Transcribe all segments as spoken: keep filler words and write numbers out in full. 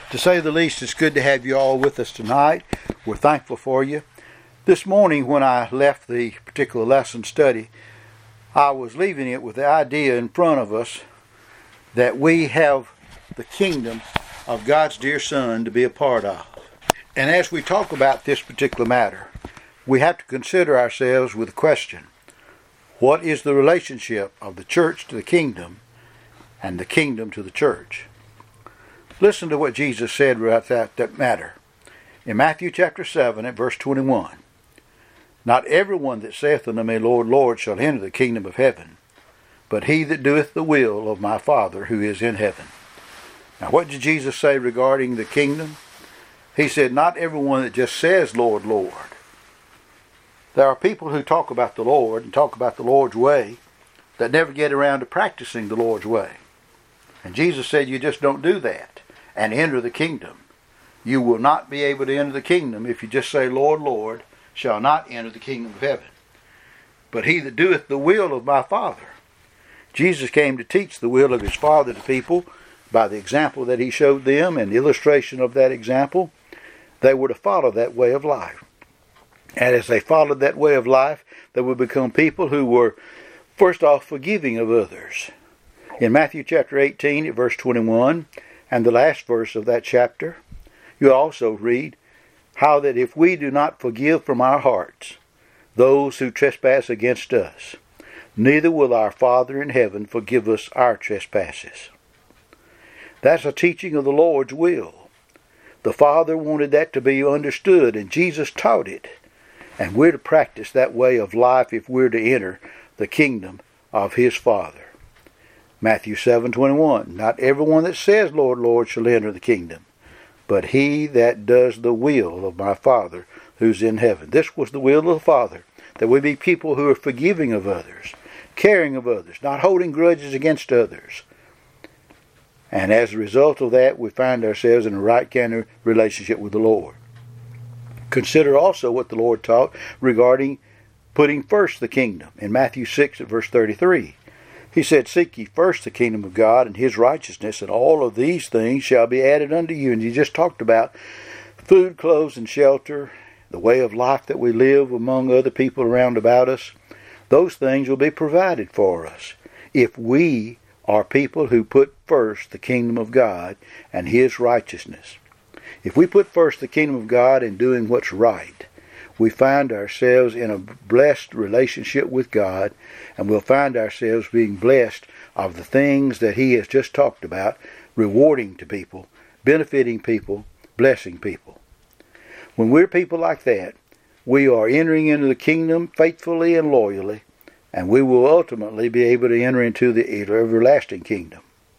To say the least, it's good to have you all with us tonight. We're thankful for you. This morning when I left the particular lesson study, I was leaving it with the idea in front of us that we have the kingdom of God's dear Son to be a part of. And as we talk about this particular matter, we have to consider ourselves with the question, what is the relationship of the church to the kingdom and the kingdom to the church? Listen to what Jesus said about that, that matter. In Matthew chapter seven at verse twenty-one, "Not everyone that saith unto me, Lord, Lord, shall enter the kingdom of heaven, but he that doeth the will of my Father who is in heaven." Now what did Jesus say regarding the kingdom? He said, not everyone that just says, Lord, Lord. There are people who talk about the Lord and talk about the Lord's way that never get around to practicing the Lord's way. And Jesus said, you just don't do that and enter the kingdom. You will not be able to enter the kingdom if you just say, Lord, Lord, shall not enter the kingdom of heaven. But he that doeth the will of my Father. Jesus came to teach the will of his Father to people by the example that he showed them and the illustration of that example. They were to follow that way of life. And as they followed that way of life, they would become people who were, first off, forgiving of others. In Matthew chapter eighteen, at verse twenty-one, and the last verse of that chapter, you also read how that if we do not forgive from our hearts those who trespass against us, neither will our Father in heaven forgive us our trespasses. That's a teaching of the Lord's will. The Father wanted that to be understood, and Jesus taught it. And we're to practice that way of life if we're to enter the kingdom of his Father. Matthew seven twenty-one, "Not everyone that says, Lord, Lord, shall enter the kingdom, but he that does the will of my Father who's in heaven." This was the will of the Father, that we be people who are forgiving of others, caring of others, not holding grudges against others. And as a result of that, we find ourselves in a right kind of relationship with the Lord. Consider also what the Lord taught regarding putting first the kingdom. In Matthew six at verse thirty-three, he said, "Seek ye first the kingdom of God and his righteousness, and all of these things shall be added unto you." And he just talked about food, clothes, and shelter, the way of life that we live among other people around about us. Those things will be provided for us if we are people who put first the kingdom of God and his righteousness. If we put first the kingdom of God in doing what's right, we find ourselves in a blessed relationship with God, and we'll find ourselves being blessed of the things that he has just talked about, rewarding to people, benefiting people, blessing people. When we're people like that, we are entering into the kingdom faithfully and loyally, and we will ultimately be able to enter into the everlasting kingdom.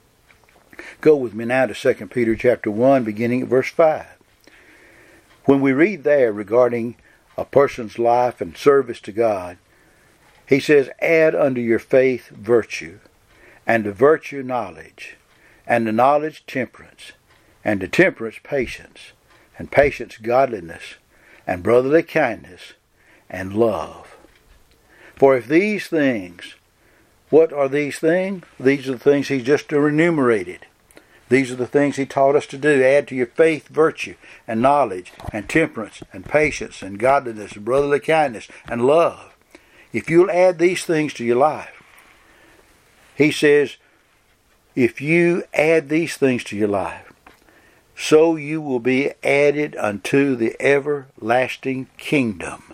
Go with me now to Second Peter chapter one, beginning at verse five. When we read there regarding a person's life and service to God, he says, "Add unto your faith virtue, and to virtue knowledge, and to knowledge temperance, and to temperance patience, and patience godliness, and brotherly kindness, and love. For if these things," what are these things? These are the things he just enumerated. These are the things he taught us to do. Add to your faith virtue and knowledge and temperance and patience and godliness and brotherly kindness and love. If you'll add these things to your life, he says, if you add these things to your life, so you will be added unto the everlasting kingdom.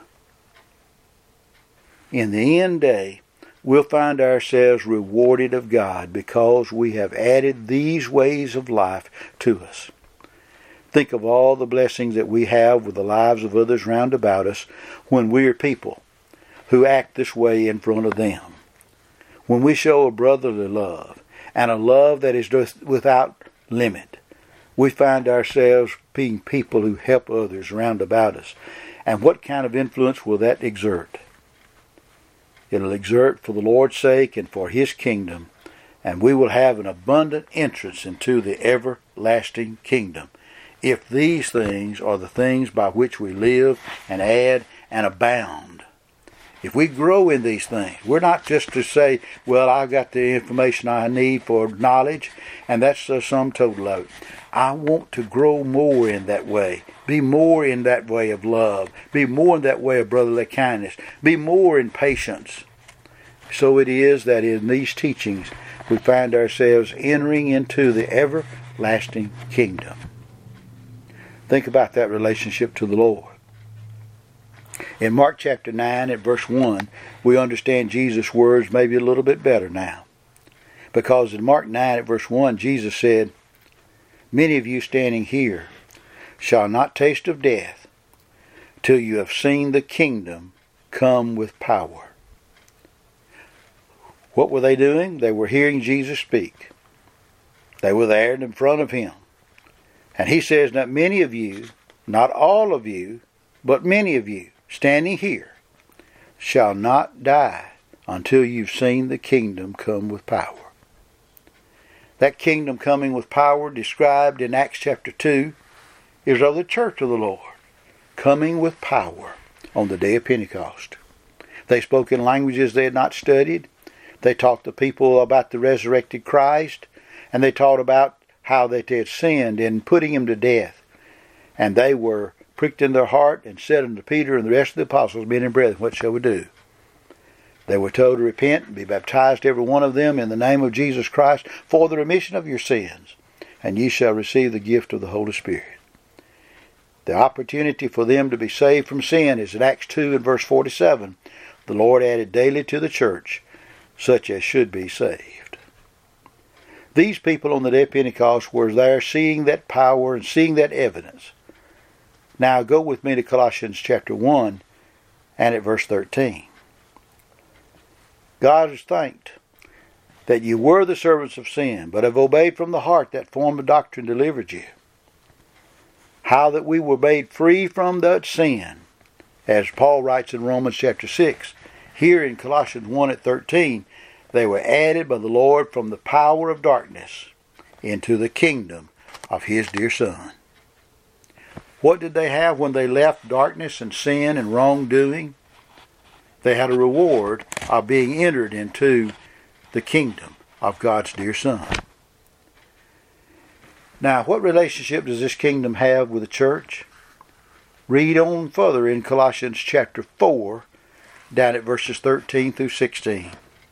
In the end day, we'll find ourselves rewarded of God because we have added these ways of life to us. Think of all the blessings that we have with the lives of others round about us when we are people who act this way in front of them. When we show a brotherly love and a love that is without limit, we find ourselves being people who help others round about us. And what kind of influence will that exert? It'll exert for the Lord's sake and for his kingdom, and we will have an abundant entrance into the everlasting kingdom, if these things are the things by which we live and add and abound If we grow in these things, we're not just to say, well, I've got the information I need for knowledge, and that's the sum total of it. I want to grow more in that way. Be more in that way of love. Be more in that way of brotherly kindness. Be more in patience. So it is that in these teachings we find ourselves entering into the everlasting kingdom. Think about that relationship to the Lord. In Mark chapter nine at verse one, we understand Jesus' words maybe a little bit better now. Because in Mark nine at verse one, Jesus said, "Many of you standing here shall not taste of death till you have seen the kingdom come with power." What were they doing? They were hearing Jesus speak. They were there in front of him. And he says, not many of you, not all of you, but many of you, standing here, shall not die until you've seen the kingdom come with power. That kingdom coming with power described in Acts chapter two is of the church of the Lord, coming with power on the day of Pentecost. They spoke in languages they had not studied. They taught the people about the resurrected Christ, and they taught about how they had sinned in putting him to death. And they were pricked in their heart and said unto Peter and the rest of the apostles, "Men and brethren, what shall we do?" They were told to repent and be baptized, every one of them, in the name of Jesus Christ for the remission of your sins, and ye shall receive the gift of the Holy Spirit. The opportunity for them to be saved from sin is in Acts two and verse forty-seven. The Lord added daily to the church such as should be saved. These people on the day of Pentecost were there seeing that power and seeing that evidence. Now go with me to Colossians chapter one and at verse thirteen. God is thanked that you were the servants of sin, but have obeyed from the heart that form of doctrine delivered you. How that we were made free from that sin, as Paul writes in Romans chapter six. Here in Colossians one at thirteen, they were added by the Lord from the power of darkness into the kingdom of his dear Son. What did they have when they left darkness and sin and wrongdoing? They had a reward of being entered into the kingdom of God's dear Son. Now, what relationship does this kingdom have with the church? Read on further in Colossians chapter four, down at verses thirteen through sixteen.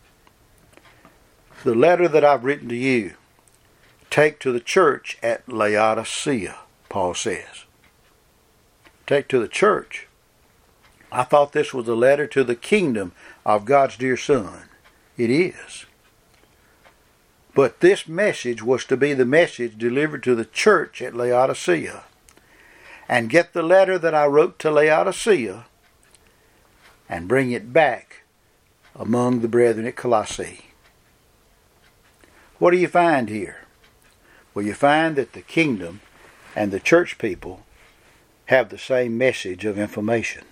The letter that I've written to you, take to the church at Laodicea, Paul says. Take to the church. I thought this was a letter to the kingdom of God's dear Son. It is. But this message was to be the message delivered to the church at Laodicea. And get the letter that I wrote to Laodicea and bring it back among the brethren at Colossae. What do you find here? Well, you find that the kingdom and the church people have the same message of information.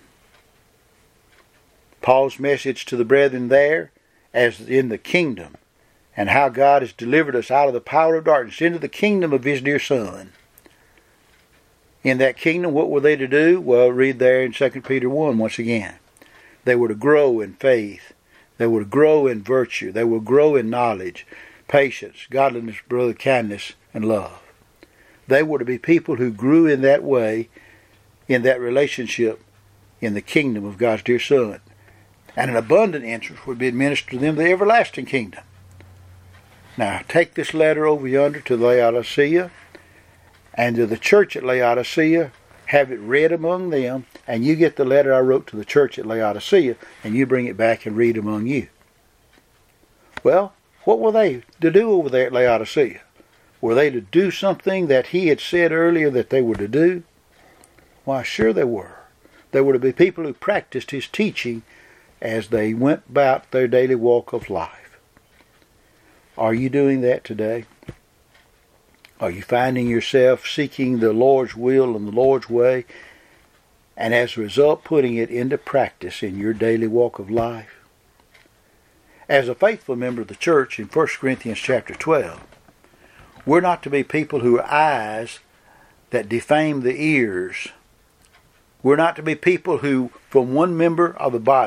Paul's message to the brethren there, as in the kingdom, and how God has delivered us out of the power of darkness into the kingdom of his dear Son. In that kingdom, what were they to do? Well, read there in Second Peter one once again. They were to grow in faith. They were to grow in virtue. They were to grow in knowledge, patience, godliness, brotherly kindness, and love. They were to be people who grew in that way, in that relationship, in the kingdom of God's dear Son. And an abundant interest would be administered to them the everlasting kingdom. Now, take this letter over yonder to Laodicea, and to the church at Laodicea, have it read among them, and you get the letter I wrote to the church at Laodicea, and you bring it back and read among you. Well, what were they to do over there at Laodicea? Were they to do something that he had said earlier that they were to do? Why, sure they were. They were to be people who practiced his teaching as they went about their daily walk of life. Are you doing that today? Are you finding yourself seeking the Lord's will and the Lord's way, and as a result putting it into practice in your daily walk of life? As a faithful member of the church in First Corinthians chapter twelve, we're not to be people who are eyes that defame the ears. We're not to be people who, from one member of the body,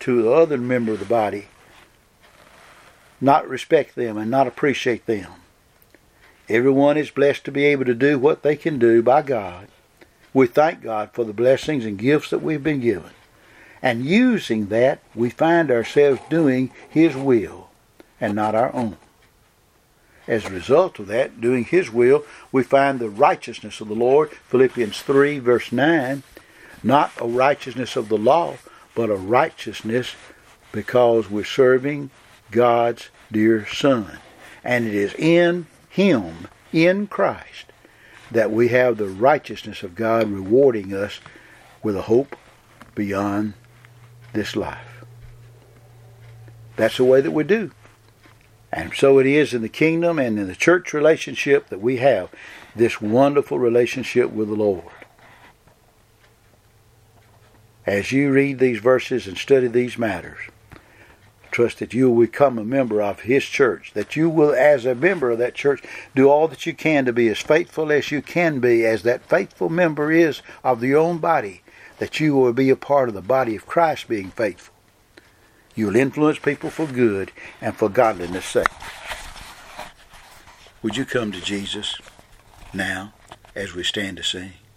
to the other member of the body not respect them and not appreciate them. Everyone is blessed to be able to do what they can do by God. We thank God for the blessings and gifts that we've been given. And using that, we find ourselves doing His will and not our own. As a result of that, doing His will, we find the righteousness of the Lord, Philippians three, verse nine, not a righteousness of the law, but a righteousness because we're serving God's dear Son. And it is in Him, in Christ, that we have the righteousness of God rewarding us with a hope beyond this life. That's the way that we do. And so it is in the kingdom and in the church relationship that we have this wonderful relationship with the Lord. As you read these verses and study these matters, trust that you will become a member of His church, that you will, as a member of that church, do all that you can to be as faithful as you can be, as that faithful member is of your own body, that you will be a part of the body of Christ being faithful. You will influence people for good and for godliness' sake. Would you come to Jesus now as we stand to sing?